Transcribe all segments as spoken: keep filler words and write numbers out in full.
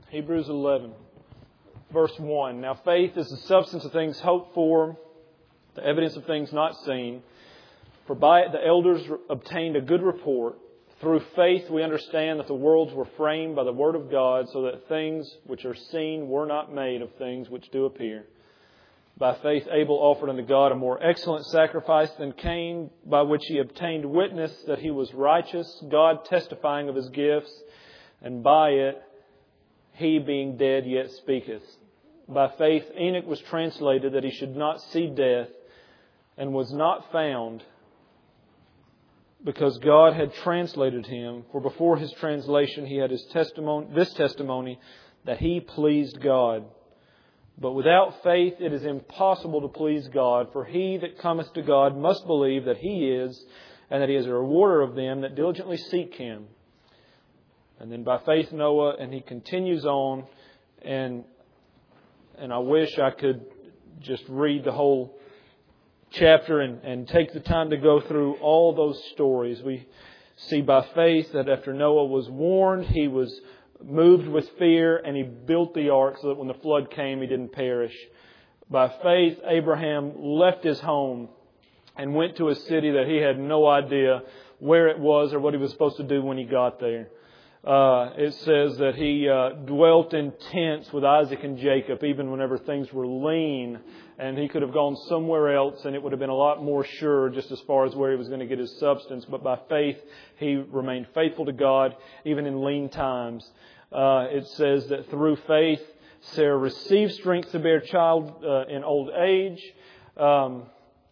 Hebrews eleven, verse one. Now faith is the substance of things hoped for, the evidence of things not seen. For by it the elders obtained a good report. Through faith we understand that the worlds were framed by the Word of God, so that things which are seen were not made of things which do appear. By faith Abel offered unto God a more excellent sacrifice than Cain, by which he obtained witness that he was righteous, God testifying of his gifts, and by it he being dead yet speaketh. By faith Enoch was translated that he should not see death, and was not found, because God had translated him. For before his translation he had his testimony, this testimony, that he pleased God. But without faith it is impossible to please God. For he that cometh to God must believe that He is, and that He is a rewarder of them that diligently seek Him. And then by faith Noah, and he continues on, and and I wish I could just read the whole chapter and, and take the time to go through all those stories. We see by faith that after Noah was warned, he was moved with fear, and he built the ark so that when the flood came, he didn't perish. By faith, Abraham left his home and went to a city that he had no idea where it was or what he was supposed to do when he got there. Uh, it says that he uh, dwelt in tents with Isaac and Jacob, even whenever things were lean, and he could have gone somewhere else and it would have been a lot more sure just as far as where he was going to get his substance. But by faith, he remained faithful to God, even in lean times. Uh, it says that through faith, Sarah received strength to bear child uh, in old age. Um,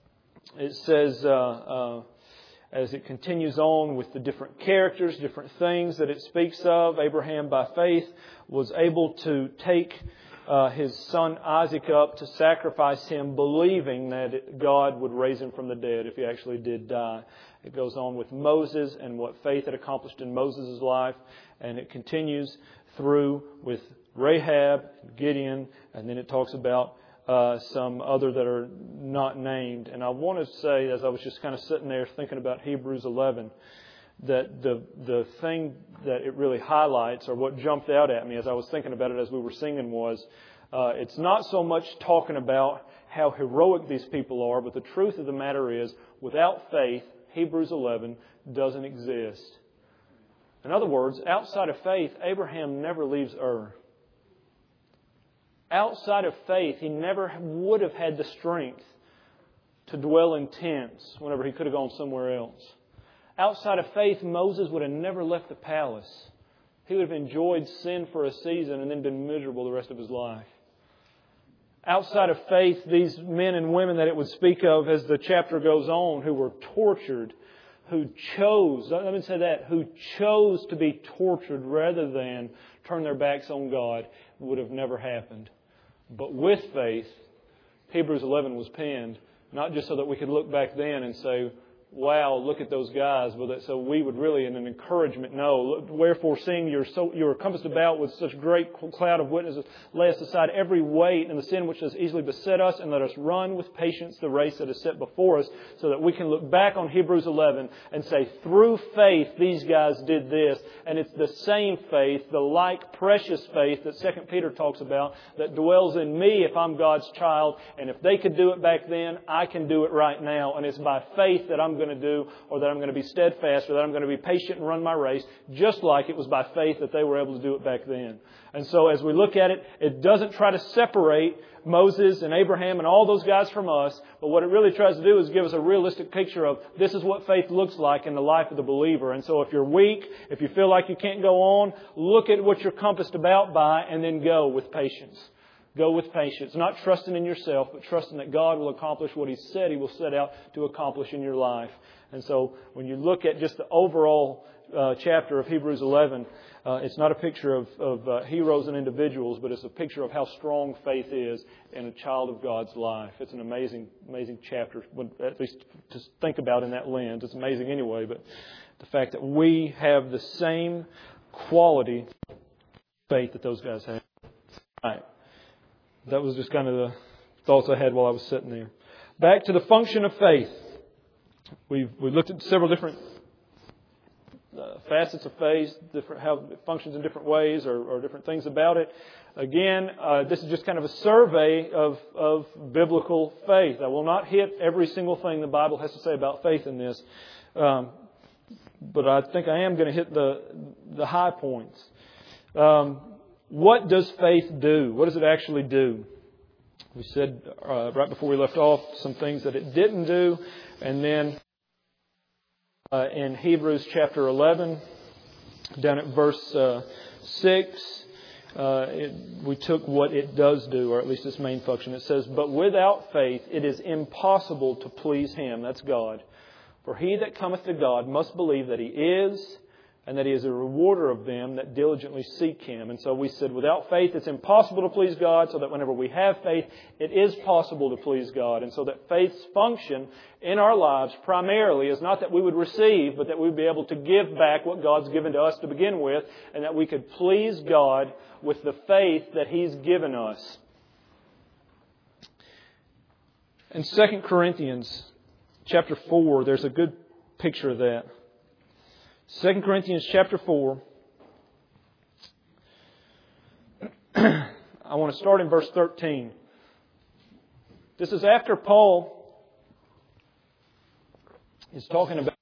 it says... Uh, uh, As it continues on with the different characters, different things that it speaks of, Abraham by faith was able to take uh, his son Isaac up to sacrifice him, believing that God would raise him from the dead if he actually did die. It goes on with Moses and what faith had accomplished in Moses' life, and it continues through with Rahab, Gideon, and then it talks about Uh, some other that are not named. And I want to say, as I was just kind of sitting there thinking about Hebrews eleven, that the the thing that it really highlights, or what jumped out at me as I was thinking about it as we were singing, was uh, it's not so much talking about how heroic these people are, but the truth of the matter is, without faith, Hebrews eleven doesn't exist. In other words, outside of faith, Abraham never leaves Ur. Outside of faith, he never would have had the strength to dwell in tents whenever he could have gone somewhere else. Outside of faith, Moses would have never left the palace. He would have enjoyed sin for a season and then been miserable the rest of his life. Outside of faith, these men and women that it would speak of as the chapter goes on, who were tortured, who chose, let me say that, who chose to be tortured rather than turn their backs on God, would have never happened. But with faith, Hebrews eleven was penned, not just so that we could look back then and say, wow, look at those guys, but that so we would really, in an encouragement, know, wherefore seeing you're so you're compassed about with such great cloud of witnesses, lay us aside every weight and the sin which does easily beset us, and let us run with patience the race that is set before us, so that we can look back on Hebrews eleven and say, through faith these guys did this. And it's the same faith, the like precious faith that Second Peter talks about, that dwells in me if I'm God's child. And if they could do it back then, I can do it right now. And it's by faith that I'm going to do, or that I'm going to be steadfast, or that I'm going to be patient and run my race, just like it was by faith that they were able to do it back then. And so as we look at it, it doesn't try to separate Moses and Abraham and all those guys from us, but what it really tries to do is give us a realistic picture of this is what faith looks like in the life of the believer. And so if you're weak, if you feel like you can't go on, look at what you're compassed about by, and then go with patience. Go with patience, not trusting in yourself, but trusting that God will accomplish what He said He will set out to accomplish in your life. And so when you look at just the overall uh, chapter of Hebrews eleven, uh, it's not a picture of, of uh, heroes and individuals, but it's a picture of how strong faith is in a child of God's life. It's an amazing, amazing chapter, at least to think about in that lens. It's amazing anyway, but the fact that we have the same quality of faith that those guys had. All right. That was just kind of the thoughts I had while I was sitting there. Back to the function of faith. We've, we've looked at several different uh, facets of faith, different, how it functions in different ways or, or different things about it. Again, uh, this is just kind of a survey of, of biblical faith. I will not hit every single thing the Bible has to say about faith in this. Um, but I think I am going to hit the, the high points. Um, what does faith do? What does it actually do? We said uh, right before we left off some things that it didn't do. And then uh, in Hebrews chapter eleven, down at verse uh, six, uh, it, we took what it does do, or at least its main function. It says, "But without faith it is impossible to please Him," that's God. "For he that cometh to God must believe that He is, and that He is a rewarder of them that diligently seek Him." And so we said without faith it's impossible to please God, so that whenever we have faith, it is possible to please God. And so that faith's function in our lives primarily is not that we would receive, but that we would be able to give back what God's given to us to begin with, and that we could please God with the faith that He's given us. In Second Corinthians chapter four, there's a good picture of that. Second Corinthians chapter four. I want to start in verse thirteen. This is after Paul is talking about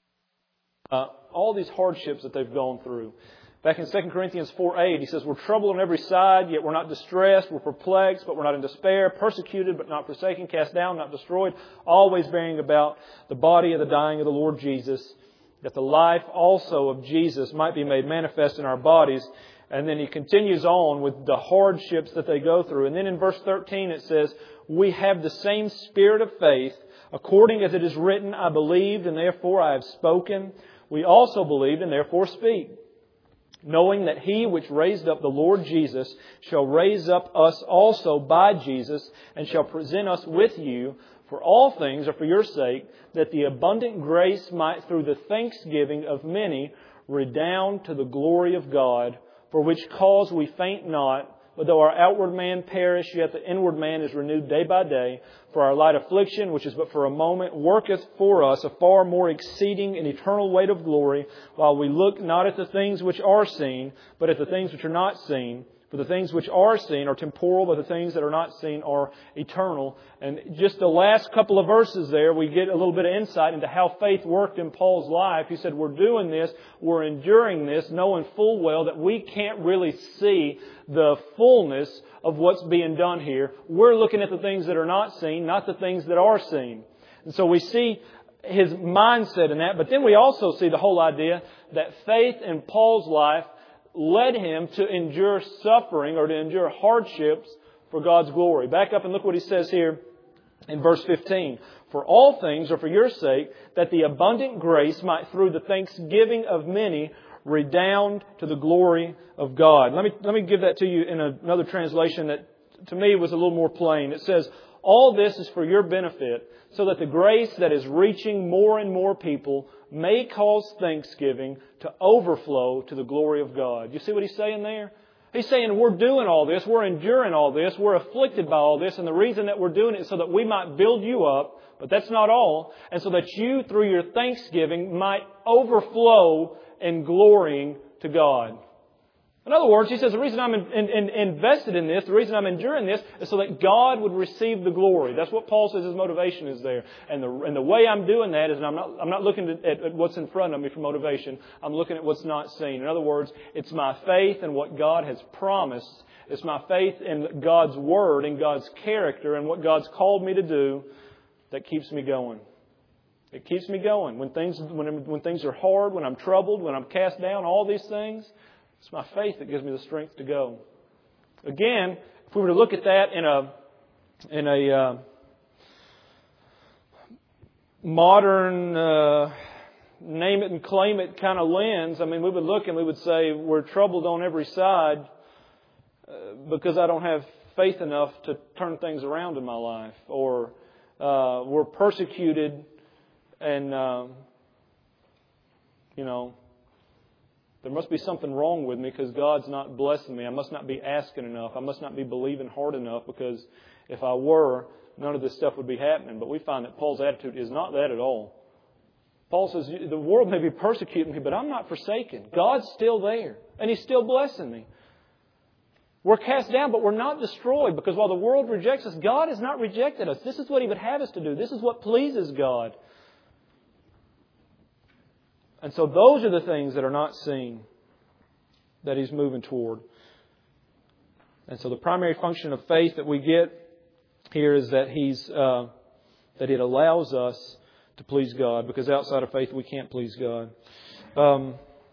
uh, all these hardships that they've gone through. Back in Second Corinthians four eight, he says, "We're troubled on every side, yet we're not distressed. We're perplexed, but we're not in despair. Persecuted, but not forsaken. Cast down, not destroyed. Always bearing about the body of the dying of the Lord Jesus, that the life also of Jesus might be made manifest in our bodies." And then he continues on with the hardships that they go through. And then in verse thirteen it says, "We have the same spirit of faith, according as it is written, I believed, and therefore I have spoken. We also believed, and therefore speak. Knowing that He which raised up the Lord Jesus shall raise up us also by Jesus, and shall present us with you. For all things are for your sake, that the abundant grace might through the thanksgiving of many redound to the glory of God, for which cause we faint not, but though our outward man perish, yet the inward man is renewed day by day. For our light affliction, which is but for a moment, worketh for us a far more exceeding and eternal weight of glory, while we look not at the things which are seen, but at the things which are not seen. For the things which are seen are temporal, but the things that are not seen are eternal." And just the last couple of verses there, we get a little bit of insight into how faith worked in Paul's life. He said, we're doing this, we're enduring this, knowing full well that we can't really see the fullness of what's being done here. We're looking at the things that are not seen, not the things that are seen. And so we see his mindset in that, but then we also see the whole idea that faith in Paul's life led him to endure suffering or to endure hardships for God's glory. Back up and look what he says here in verse fifteen. "For all things are for your sake, that the abundant grace might through the thanksgiving of many redound to the glory of God." Let me, let me give that to you in another translation that to me was a little more plain. It says, "All this is for your benefit, so that the grace that is reaching more and more people may cause thanksgiving to overflow to the glory of God." You see what he's saying there? He's saying we're doing all this, we're enduring all this, we're afflicted by all this, and the reason that we're doing it is so that we might build you up, but that's not all, and so that you, through your thanksgiving, might overflow in glorying to God. In other words, he says the reason I'm in, in, in invested in this, the reason I'm enduring this, is so that God would receive the glory. That's what Paul says his motivation is there. And the and the way I'm doing that is I'm not I'm not looking at, at what's in front of me for motivation. I'm looking at what's not seen. In other words, it's my faith in what God has promised. It's my faith in God's Word and God's character and what God's called me to do that keeps me going. It keeps me going. When things when when things are hard, when I'm troubled, when I'm cast down, all these things, it's my faith that gives me the strength to go. Again, if we were to look at that in a in a uh, modern uh, name it and claim it kind of lens, I mean, we would look and we would say we're troubled on every side uh, because I don't have faith enough to turn things around in my life, or uh, we're persecuted and um, you know. There must be something wrong with me because God's not blessing me. I must not be asking enough. I must not be believing hard enough, because if I were, none of this stuff would be happening. But we find that Paul's attitude is not that at all. Paul says, the world may be persecuting me, but I'm not forsaken. God's still there, and He's still blessing me. We're cast down, but we're not destroyed, because while the world rejects us, God has not rejected us. This is what He would have us to do. This is what pleases God. And so those are the things that are not seen that He's moving toward. And so the primary function of faith that we get here is that He's uh, that it allows us to please God, because outside of faith we can't please God. Um,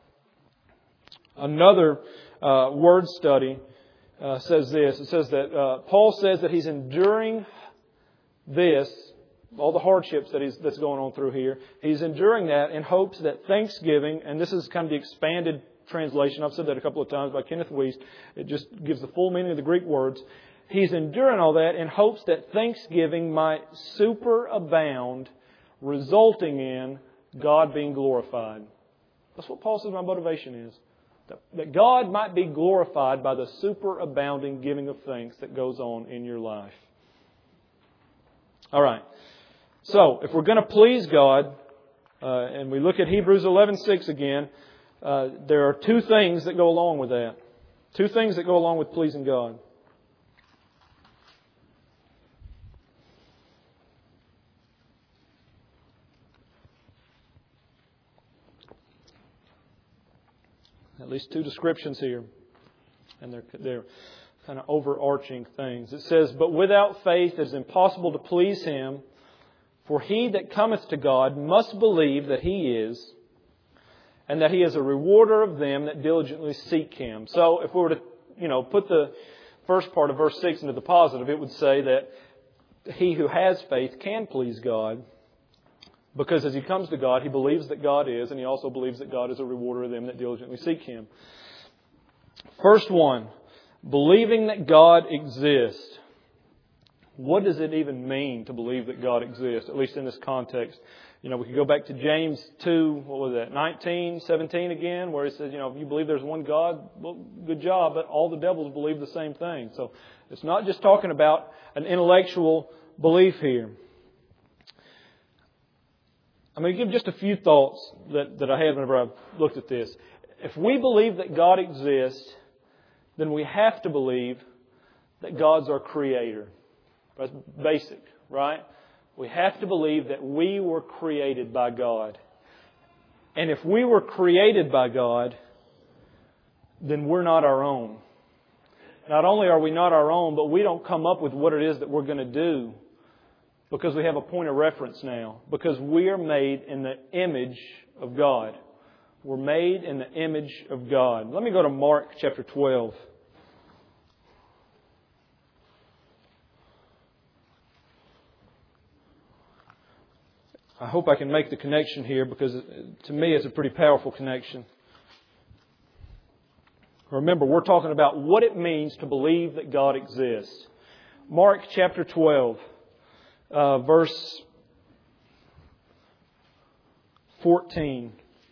another uh, word study uh, says this. It says that uh, Paul says that he's enduring this, all the hardships that he's that's going on through here. He's enduring that in hopes that thanksgiving, and this is kind of the expanded translation. I've said that a couple of times by Kenneth Wuest. It just gives the full meaning of the Greek words. He's enduring all that in hopes that thanksgiving might superabound, resulting in God being glorified. That's what Paul says my motivation is. That God might be glorified by the superabounding giving of thanks that goes on in your life. All right. So, if we're going to please God, uh, and we look at Hebrews eleven six again, uh, there are two things that go along with that. Two things that go along with pleasing God. At least two descriptions here. And they're, they're kind of overarching things. It says, "But without faith it is impossible to please Him. For he that cometh to God must believe that He is, and that He is a rewarder of them that diligently seek Him." So if we were to, you know, put the first part of verse six into the positive, it would say that he who has faith can please God, because as he comes to God, he believes that God is, and he also believes that God is a rewarder of them that diligently seek Him. First one, believing that God exists. What does it even mean to believe that God exists, at least in this context? You know, we could go back to James two, what was that, nineteen, seventeen again, where he says, you know, if you believe there's one God, well, good job, but all the devils believe the same thing. So it's not just talking about an intellectual belief here. I'm going to give just a few thoughts that, that I had whenever I looked at this. If we believe that God exists, then we have to believe that God's our Creator. That's basic, right? We have to believe that we were created by God. And if we were created by God, then we're not our own. Not only are we not our own, but we don't come up with what it is that we're going to do, because we have a point of reference now. Because we are made in the image of God. We're made in the image of God. Let me go to Mark chapter twelve. I hope I can make the connection here, because to me it's a pretty powerful connection. Remember, we're talking about what it means to believe that God exists. Mark chapter twelve, uh, verse fourteen.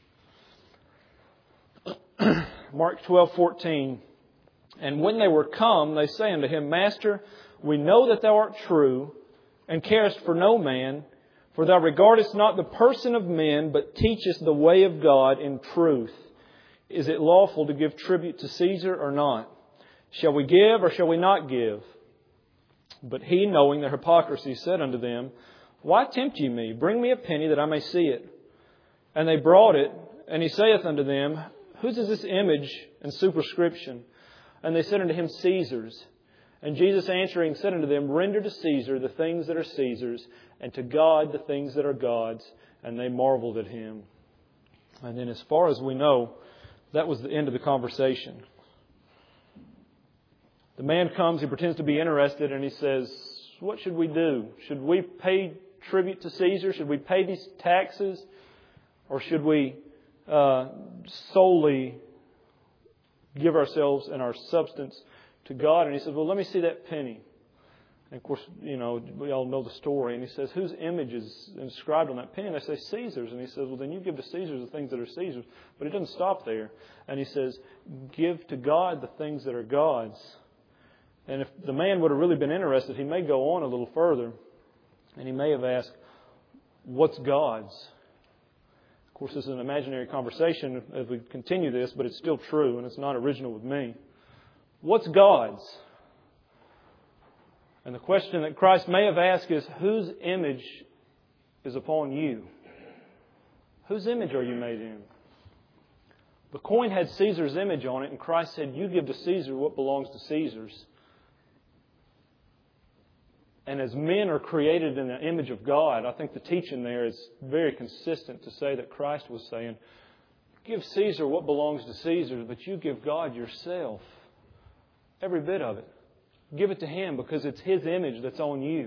Mark twelve fourteen. "And when they were come, they say unto Him, Master, we know that Thou art true, and carest for no man, for Thou regardest not the person of men, but teachest the way of God in truth. Is it lawful to give tribute to Caesar or not? Shall we give or shall we not give? But He, knowing their hypocrisy, said unto them, Why tempt ye me? Bring me a penny that I may see it. And they brought it, and He saith unto them, Whose is this image and superscription? And they said unto Him, Caesar's. And Jesus answering said unto them, Render to Caesar the things that are Caesar's, and to God the things that are God's. And they marveled at Him." And then as far as we know, that was the end of the conversation. The man comes, he pretends to be interested, and he says, what should we do? Should we pay tribute to Caesar? Should we pay these taxes? Or should we uh, solely give ourselves and our substance to God? And he says, well, let me see that penny. And of course, you know, we all know the story. And he says, whose image is inscribed on that penny? And they say, Caesar's. And he says, well, then you give to Caesar the things that are Caesar's. But he doesn't stop there. And he says, give to God the things that are God's. And if the man would have really been interested, he may go on a little further. And he may have asked, what's God's? Of course, this is an imaginary conversation as we continue this, but it's still true, and it's not original with me. What's God's? And the question that Christ may have asked is, whose image is upon you? Whose image are you made in? The coin had Caesar's image on it, and Christ said, you give to Caesar what belongs to Caesar's. And as men are created in the image of God, I think the teaching there is very consistent to say that Christ was saying, give Caesar what belongs to Caesar, but you give God yourself. Every bit of it. Give it to Him because it's His image that's on you.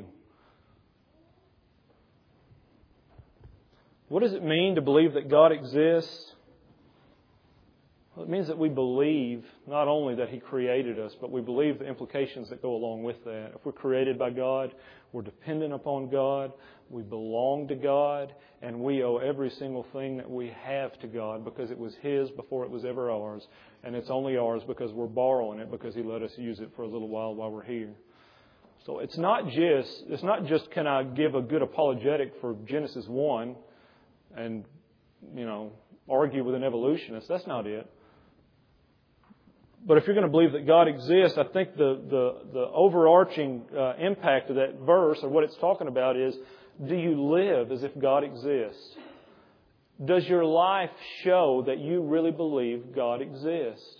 What does it mean to believe that God exists? Well, it means that we believe not only that He created us, but we believe the implications that go along with that. If we're created by God, we're dependent upon God, we belong to God, and we owe every single thing that we have to God because it was His before it was ever ours. And it's only ours because we're borrowing it because He let us use it for a little while while we're here. So it's not just, it's not just can I give a good apologetic for Genesis one and, you know, argue with an evolutionist. That's not it. But if you're going to believe that God exists, I think the, the, the overarching uh, impact of that verse, or what it's talking about, is, do you live as if God exists? Does your life show that you really believe God exists?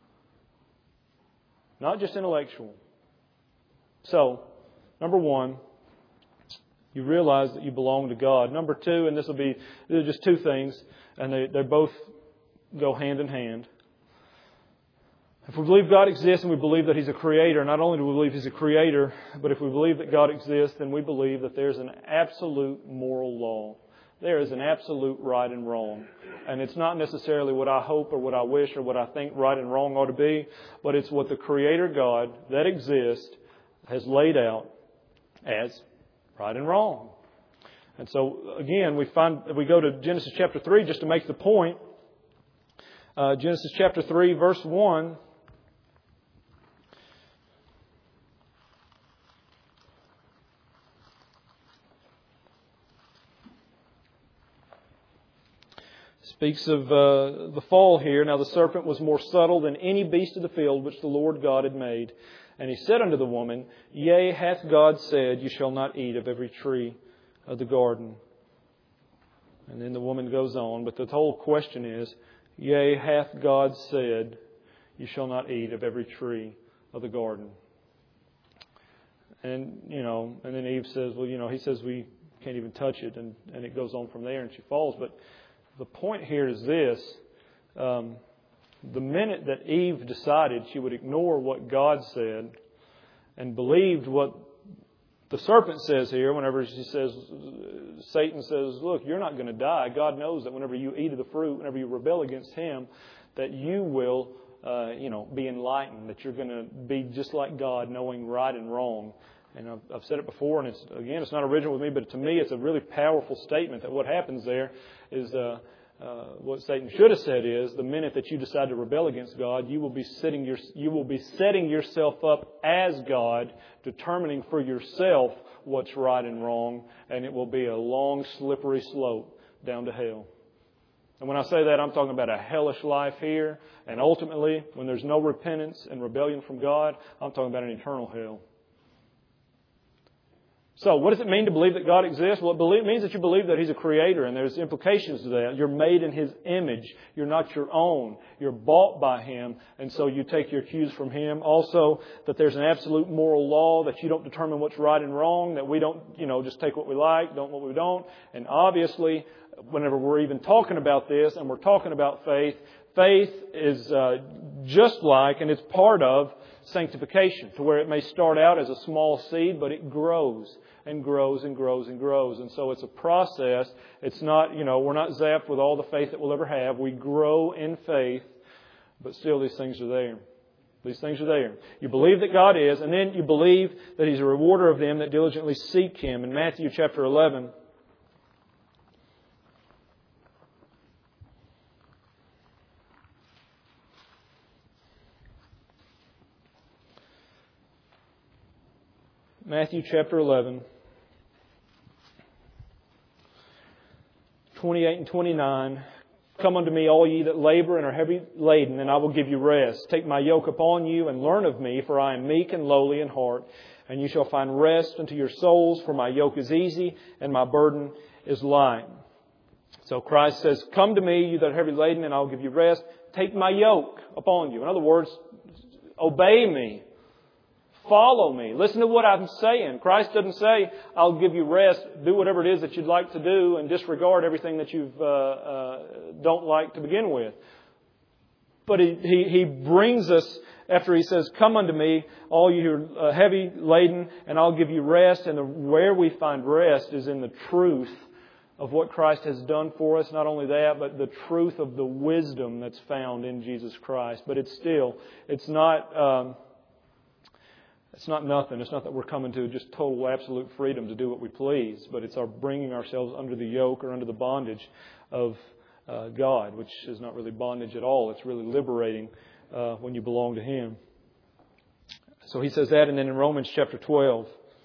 Not just intellectual. So, number one, you realize that you belong to God. Number two, and this will be these are just two things, and they, they both go hand in hand. If we believe God exists and we believe that He's a creator, not only do we believe He's a creator, but if we believe that God exists, then we believe that there's an absolute moral law. There is an absolute right and wrong. And it's not necessarily what I hope or what I wish or what I think right and wrong ought to be, but it's what the Creator God that exists has laid out as right and wrong. And so, again, we find we go to Genesis chapter three just to make the point. Uh, Genesis chapter three, verse one. Speaks of uh, the fall here. Now the serpent was more subtle than any beast of the field which the Lord God had made. And he said unto the woman, Yea, hath God said, You shall not eat of every tree of the garden. And then the woman goes on. But the whole question is, Yea, hath God said, You shall not eat of every tree of the garden. And, you know, and then Eve says, well, you know, he says we can't even touch it. And, and it goes on from there and she falls. But the point here is this. Um, the minute that Eve decided she would ignore what God said and believed what the serpent says here, whenever she says, Satan says, look, you're not going to die. God knows that whenever you eat of the fruit, whenever you rebel against Him, that you will, uh, you know, be enlightened, that you're going to be just like God, knowing right and wrong. And I've, I've said it before, and it's again, it's not original with me, but to me, it's a really powerful statement that what happens there is uh, uh, what Satan should have said is the minute that you decide to rebel against God, you will be setting your you will be setting yourself up as God, determining for yourself what's right and wrong, and it will be a long, slippery slope down to hell. And when I say that, I'm talking about a hellish life here, and ultimately, when there's no repentance and rebellion from God, I'm talking about an eternal hell. So, what does it mean to believe that God exists? Well, it means that you believe that He's a creator, and there's implications to that. You're made in His image. You're not your own. You're bought by Him, and so you take your cues from Him. Also, that there's an absolute moral law, that you don't determine what's right and wrong, that we don't, you know, just take what we like, don't what we don't. And obviously, whenever we're even talking about this, and we're talking about faith, faith is uh, just like, and it's part of, sanctification, to where it may start out as a small seed, but it grows and grows and grows and grows. And so it's a process. It's not, you know, we're not zapped with all the faith that we'll ever have. We grow in faith, but still these things are there. These things are there. You believe that God is, and then you believe that He's a rewarder of them that diligently seek Him. In Matthew chapter eleven, Matthew chapter eleven, twenty-eight and twenty-nine, come unto me, all ye that labor and are heavy laden, and I will give you rest. Take my yoke upon you and learn of me, for I am meek and lowly in heart, and you shall find rest unto your souls, for my yoke is easy and my burden is light. So Christ says, come to me, you that are heavy laden, and I will give you rest. Take my yoke upon you. In other words, obey me. Follow me. Listen to what I'm saying. Christ doesn't say, I'll give you rest. Do whatever it is that you'd like to do and disregard everything that you uh, uh, don't like to begin with. But he, he, he brings us, after He says, come unto me, all you who are heavy laden, and I'll give you rest. And the, where we find rest is in the truth of what Christ has done for us. Not only that, but the truth of the wisdom that's found in Jesus Christ. But it's still, it's not... Um, It's not nothing. It's not that we're coming to just total absolute freedom to do what we please, but it's our bringing ourselves under the yoke or under the bondage of uh, God, which is not really bondage at all. It's really liberating uh, when you belong to Him. So he says that, and then in Romans chapter twelve,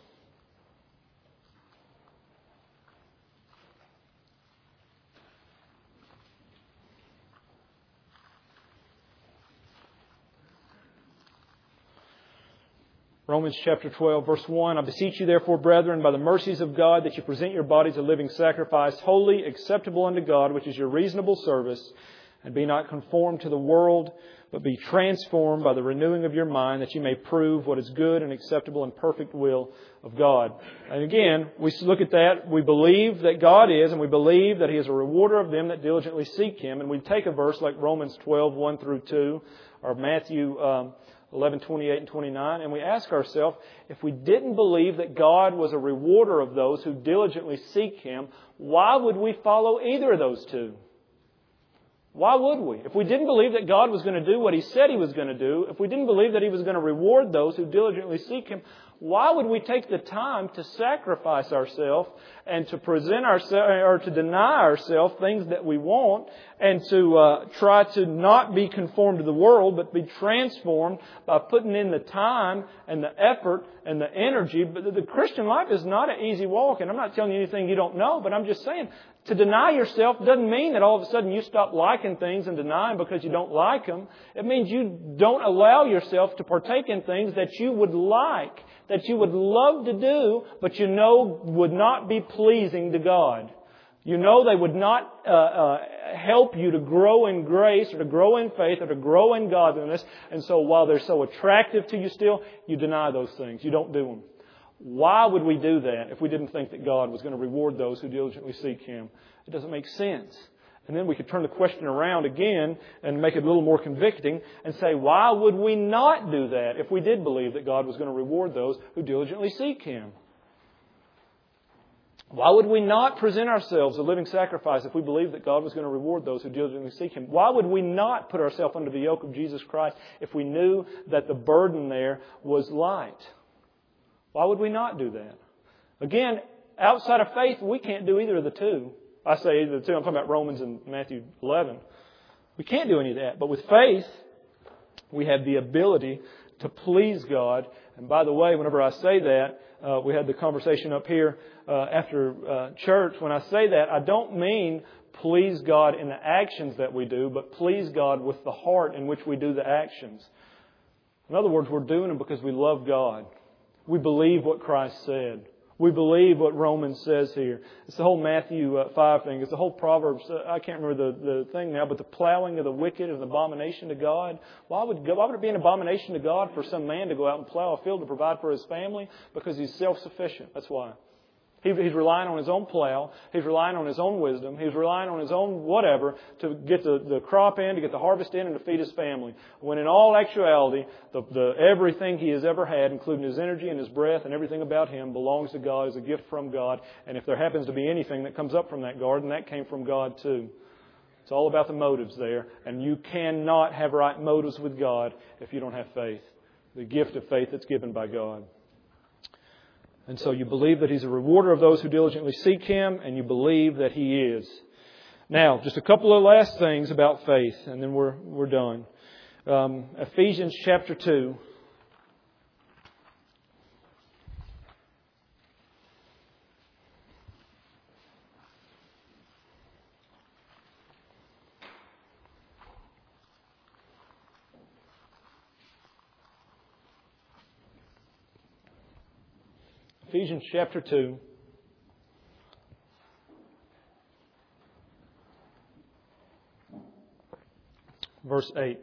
Romans chapter twelve, verse one, I beseech you therefore, brethren, by the mercies of God, that you present your bodies a living sacrifice, holy, acceptable unto God, which is your reasonable service, and be not conformed to the world, but be transformed by the renewing of your mind, that you may prove what is good and acceptable and perfect will of God. And again, we look at that, we believe that God is, and we believe that He is a rewarder of them that diligently seek Him. And we take a verse like Romans twelve, one through two, or Matthew um, eleven, twenty-eight and twenty-nine, and we ask ourselves, if we didn't believe that God was a rewarder of those who diligently seek Him, why would we follow either of those two? Why would we? If we didn't believe that God was going to do what He said He was going to do, if we didn't believe that He was going to reward those who diligently seek Him, why would we take the time to sacrifice ourselves and to present ourselves, or to deny ourselves things that we want, and to uh, try to not be conformed to the world, but be transformed by putting in the time and the effort and the energy? But the Christian life is not an easy walk, and I'm not telling you anything you don't know, but I'm just saying, to deny yourself doesn't mean that all of a sudden you stop liking things and denying because you don't like them. It means you don't allow yourself to partake in things that you would like, that you would love to do, but you know would not be pleasing to God. You know they would not uh, uh, help you to grow in grace or to grow in faith or to grow in godliness. And so while they're so attractive to you still, you deny those things. You don't do them. Why would we do that if we didn't think that God was going to reward those who diligently seek Him? It doesn't make sense. And then we could turn the question around again and make it a little more convicting and say, why would we not do that if we did believe that God was going to reward those who diligently seek Him? Why would we not present ourselves a living sacrifice if we believed that God was going to reward those who diligently seek Him? Why would we not put ourselves under the yoke of Jesus Christ if we knew that the burden there was light? Why would we not do that? Again, outside of faith, we can't do either of the two. I say either of the two. I'm talking about Romans and Matthew eleven. We can't do any of that. But with faith, we have the ability to please God. And by the way, whenever I say that, uh, we had the conversation up here uh, after uh, church. When I say that, I don't mean please God in the actions that we do, but please God with the heart in which we do the actions. In other words, we're doing them because we love God. We believe what Christ said. We believe what Romans says here. It's the whole Matthew uh, five thing. It's the whole Proverbs. Uh, I can't remember the, the thing now, but the plowing of the wicked is an abomination to God. Why would, why would it be an abomination to God for some man to go out and plow a field to provide for his family? Because he's self-sufficient. That's why. He, he's relying on his own plow. He's relying on his own wisdom. He's relying on his own whatever to get the, the crop in, to get the harvest in, and to feed his family. When in all actuality, the, the, everything he has ever had, including his energy and his breath and everything about him, belongs to God as a gift from God. And if there happens to be anything that comes up from that garden, that came from God too. It's all about the motives there. And you cannot have right motives with God if you don't have faith. The gift of faith that's given by God. And so you believe that He's a rewarder of those who diligently seek Him, and you believe that He is. Now, just a couple of last things about faith, and then we're we're done. Um, Ephesians chapter two. Ephesians chapter two. Verse eight.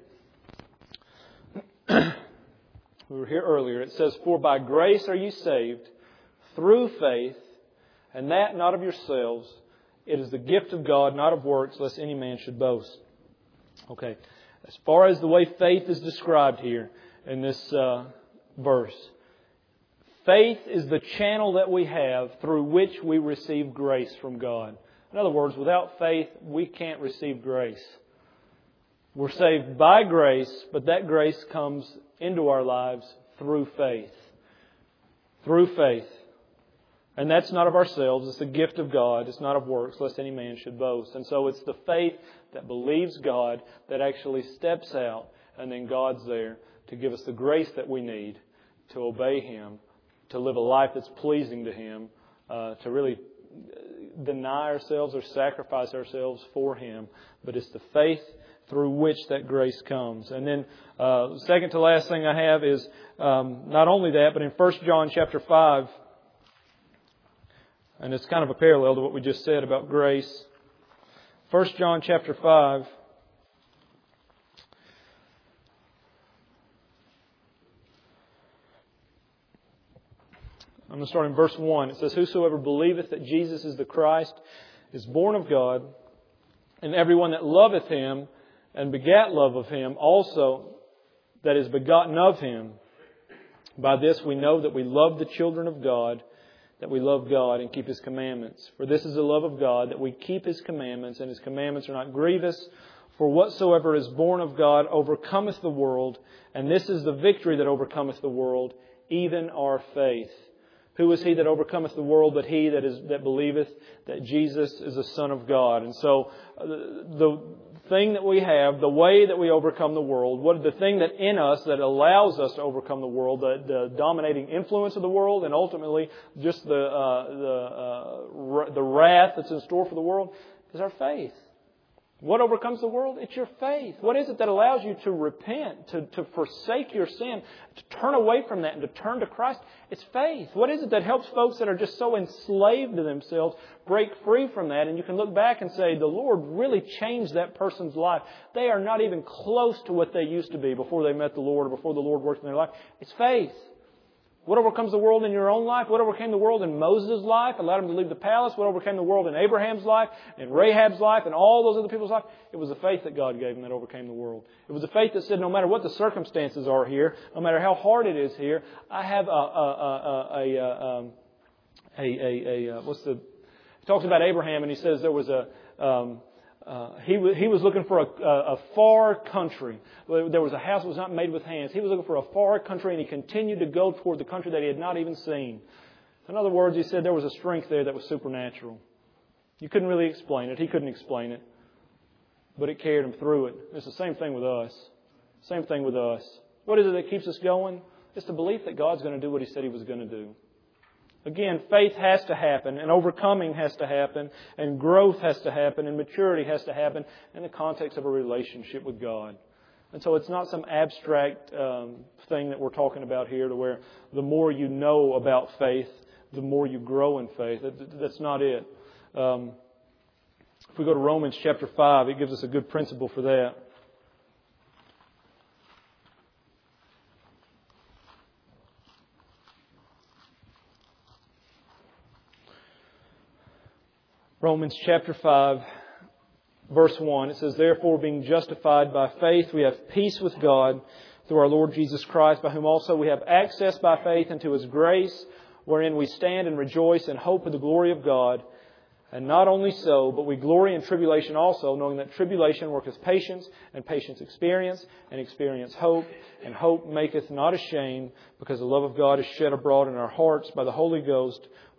We were here earlier. It says, "For by grace are you saved, through faith, and that not of yourselves. It is the gift of God, not of works, lest any man should boast." Okay. As far as the way faith is described here in this uh, verse, faith is the channel that we have through which we receive grace from God. In other words, without faith, we can't receive grace. We're saved by grace, but that grace comes into our lives through faith. Through faith. And that's not of ourselves. It's the gift of God. It's not of works, lest any man should boast. And so it's the faith that believes God that actually steps out, and then God's there to give us the grace that we need to obey Him, to live a life that's pleasing to Him, uh, to really deny ourselves or sacrifice ourselves for Him. But it's the faith through which that grace comes. And then uh, second to last thing I have is um, not only that, but in First John chapter five, and it's kind of a parallel to what we just said about grace. First John chapter five. I'm going to start in verse one. It says, "Whosoever believeth that Jesus is the Christ is born of God, and everyone that loveth Him and begat love of Him also that is begotten of Him. By this we know that we love the children of God, that we love God and keep His commandments. For this is the love of God, that we keep His commandments, and His commandments are not grievous. For whatsoever is born of God overcometh the world, and this is the victory that overcometh the world, even our faith. Who is he that overcometh the world but he that is that believeth that Jesus is the Son of God?" And so uh, the thing that we have, the way that we overcome the world, what the thing that in us that allows us to overcome the world, the, the dominating influence of the world, and ultimately just the uh, the uh, the wrath that's in store for the world, is our faith. What overcomes the world? It's your faith. What is it that allows you to repent, to, to forsake your sin, to turn away from that and to turn to Christ? It's faith. What is it that helps folks that are just so enslaved to themselves break free from that? And you can look back and say, the Lord really changed that person's life. They are not even close to what they used to be before they met the Lord or before the Lord worked in their life. It's faith. What overcomes the world in your own life? What overcame the world in Moses' life? Allowed him to leave the palace. What overcame the world in Abraham's life, and Rahab's life, and all those other people's life? It was the faith that God gave him that overcame the world. It was the faith that said, no matter what the circumstances are here, no matter how hard it is here, I have a, a, a, a, a, um, a, a, a, a what's the, he talks about Abraham, and he says there was a, um, Uh, he, w- he was looking for a, a, a far country. There was a house that was not made with hands. He was looking for a far country, and he continued to go toward the country that he had not even seen. In other words, he said there was a strength there that was supernatural. You couldn't really explain it. He couldn't explain it. But it carried him through it. It's the same thing with us. Same thing with us. What is it that keeps us going? It's the belief that God's going to do what He said He was going to do. Again, faith has to happen, and overcoming has to happen, and growth has to happen, and maturity has to happen in the context of a relationship with God. And so it's not some abstract um, thing that we're talking about here to where the more you know about faith, the more you grow in faith. That's not it. Um, if we go to Romans chapter five, it gives us a good principle for that. Romans chapter five, verse one, it says, "Therefore, being justified by faith, we have peace with God through our Lord Jesus Christ, by whom also we have access by faith into His grace, wherein we stand and rejoice in hope of the glory of God. And not only so, but we glory in tribulation also, knowing that tribulation worketh patience, and patience experience, and experience hope. And hope maketh not ashamed, because the love of God is shed abroad in our hearts by the Holy Ghost,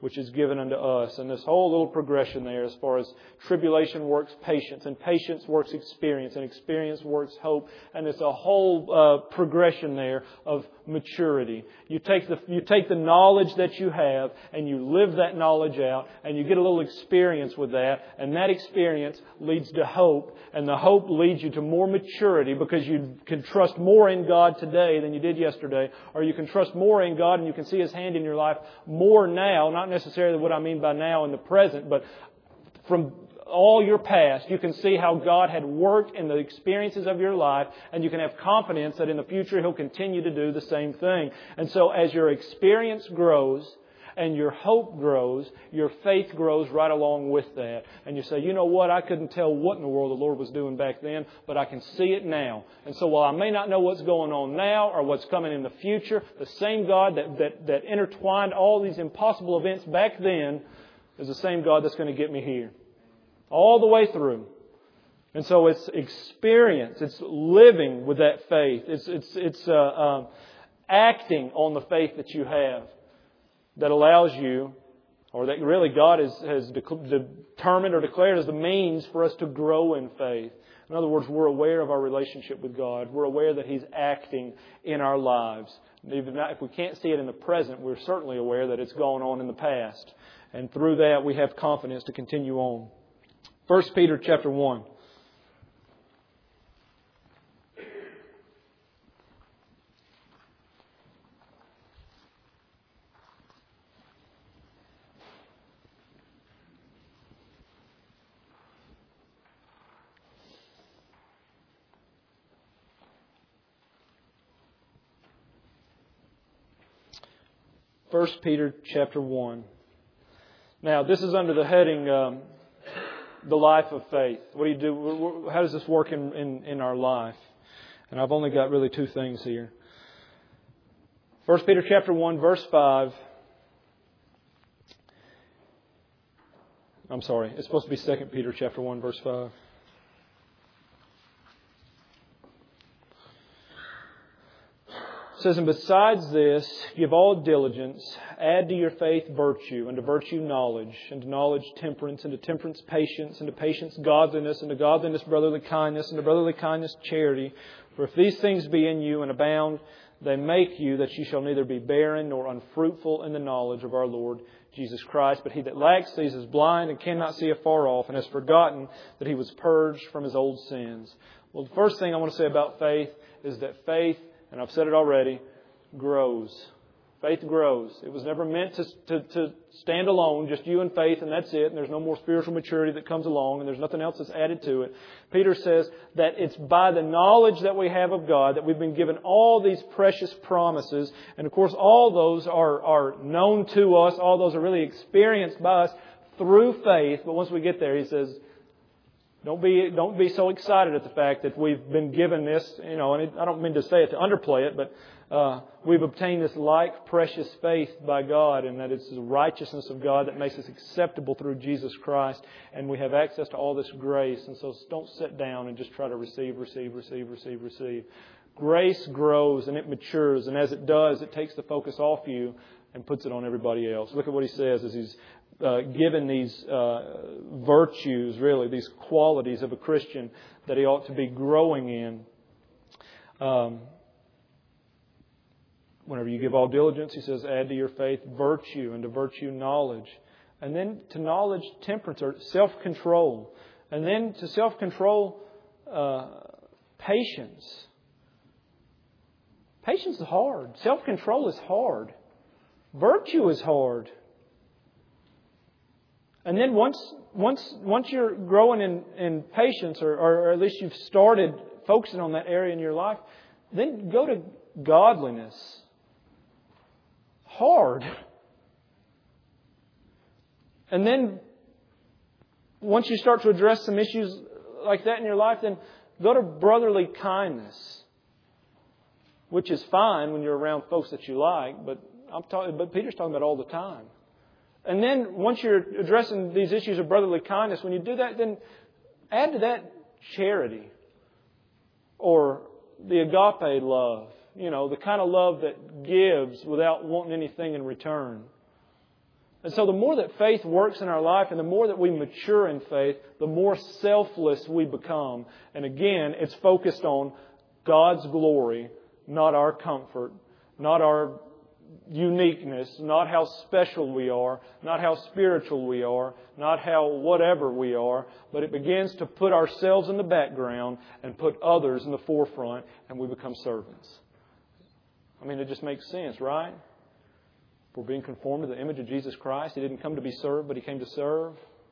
which is given unto us. And this whole little progression there as far as tribulation works patience, and patience works experience, and experience works hope. And it's a whole uh, progression there of maturity. You take the you take the knowledge that you have and you live that knowledge out, and you get a little experience with that, and that experience leads to hope, and the hope leads you to more maturity because you can trust more in God today than you did yesterday, or you can trust more in God and you can see His hand in your life more now, not necessarily what I mean by now in the present, but from all your past, you can see how God had worked in the experiences of your life, and you can have confidence that in the future He'll continue to do the same thing. And so as your experience grows and your hope grows, your faith grows right along with that. And you say, you know what, I couldn't tell what in the world the Lord was doing back then, but I can see it now. And so while I may not know what's going on now or what's coming in the future, the same God that, that, that intertwined all these impossible events back then is the same God that's going to get me here. All the way through. And so it's experience. It's living with that faith. It's it's it's uh, um, acting on the faith that you have that allows you, or that really God has, has de- determined or declared as the means for us to grow in faith. In other words, we're aware of our relationship with God. We're aware that He's acting in our lives. Even if we can't see it in the present, we're certainly aware that it's gone on in the past. And through that, we have confidence to continue on. First Peter chapter one. First Peter chapter one. Now, this is under the heading, um, the life of faith. What do you do? How does this work in, in, in our life? And I've only got really two things here. First Peter chapter one, verse five. I'm sorry. It's supposed to be Second Peter chapter one, verse five. It says, and besides this, give all diligence, add to your faith virtue, and to virtue knowledge, and to knowledge temperance, and to temperance patience, and to patience godliness, and to godliness brotherly kindness, and to brotherly kindness charity. For if these things be in you and abound, they make you that you shall neither be barren nor unfruitful in the knowledge of our Lord Jesus Christ. But he that lacks these is blind and cannot see afar off, and has forgotten that he was purged from his old sins. Well, the first thing I want to say about faith is that faith, and I've said it already, grows. Faith grows. It was never meant to, to, to stand alone, just you and faith, and that's it. And there's no more spiritual maturity that comes along, and there's nothing else that's added to it. Peter says that it's by the knowledge that we have of God that we've been given all these precious promises. And of course, all those are, are known to us. All those are really experienced by us through faith. But once we get there, he says, Don't be don't be so excited at the fact that we've been given this, you know, and I don't mean to say it to underplay it, but uh, we've obtained this like precious faith by God, and that it's the righteousness of God that makes us acceptable through Jesus Christ, and we have access to all this grace. And so don't sit down and just try to receive, receive, receive, receive, receive. Grace grows and it matures, and as it does, it takes the focus off you and puts it on everybody else. Look at what he says as he's Uh, given these uh, virtues, really, these qualities of a Christian that he ought to be growing in. Um, whenever you give all diligence, he says, add to your faith virtue, and to virtue knowledge. And then to knowledge temperance, or self-control. And then to self-control uh, patience. Patience is hard. Self-control is hard. Virtue is hard. And then once once once you're growing in, in patience, or, or at least you've started focusing on that area in your life, then go to godliness. Hard. And then once you start to address some issues like that in your life, then go to brotherly kindness, which is fine when you're around folks that you like, but I'm talking. But Peter's talking about all the time. And then once you're addressing these issues of brotherly kindness, when you do that, then add to that charity, or the agape love. You know, the kind of love that gives without wanting anything in return. And so the more that faith works in our life and the more that we mature in faith, the more selfless we become. And again, it's focused on God's glory, not our comfort, not our uniqueness, not how special we are, not how spiritual we are, not how whatever we are, but it begins to put ourselves in the background and put others in the forefront, and we become servants. I mean, it just makes sense, right? We're being conformed to the image of Jesus Christ. He didn't come to be served, but He came to serve.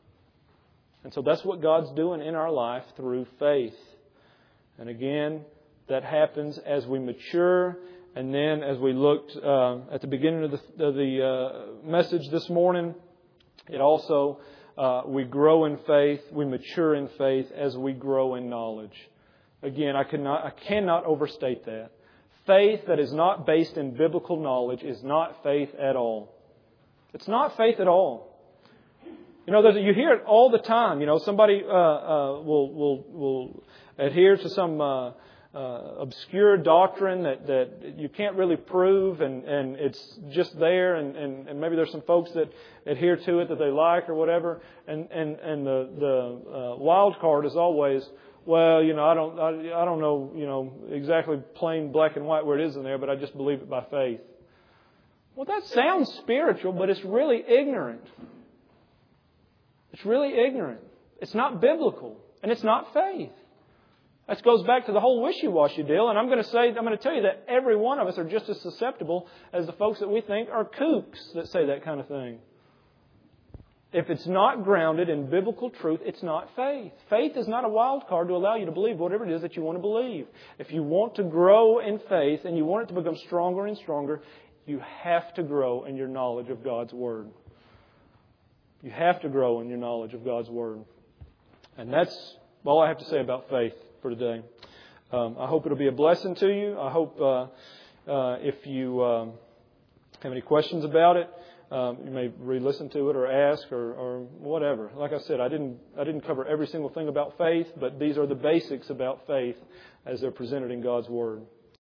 And so that's what God's doing in our life through faith. And again, that happens as we mature. And then as we looked uh, at the beginning of the, of the uh, message this morning, it also, uh, we grow in faith, we mature in faith as we grow in knowledge. Again, I cannot, I cannot overstate that. Faith that is not based in biblical knowledge is not faith at all. It's not faith at all. You know, you hear it all the time. You know, somebody uh, uh, will will will adhere to some uh, uh, obscure doctrine that, that you can't really prove, and, and it's just there, and, and, and maybe there's some folks that adhere to it that they like or whatever, and and and the the uh, wild card is always, well, you know, I don't, I, I don't know, you know, exactly plain black and white where it is in there, but I just believe it by faith. Well, that sounds spiritual, but it's really ignorant. It's really ignorant. It's not biblical, and it's not faith. That goes back to the whole wishy-washy deal, and I'm going to say, I'm going to tell you that every one of us are just as susceptible as the folks that we think are kooks that say that kind of thing. If it's not grounded in biblical truth, it's not faith. Faith is not a wild card to allow you to believe whatever it is that you want to believe. If you want to grow in faith and you want it to become stronger and stronger, you have to grow in your knowledge of God's Word. You have to grow in your knowledge of God's Word. And that's all I have to say about faith for today. Um, I hope it'll be a blessing to you. I hope uh, uh, if you um, have any questions about it, Um, you may re-listen to it or ask or, or whatever. Like I said, I didn't I didn't cover every single thing about faith, but these are the basics about faith as they're presented in God's Word.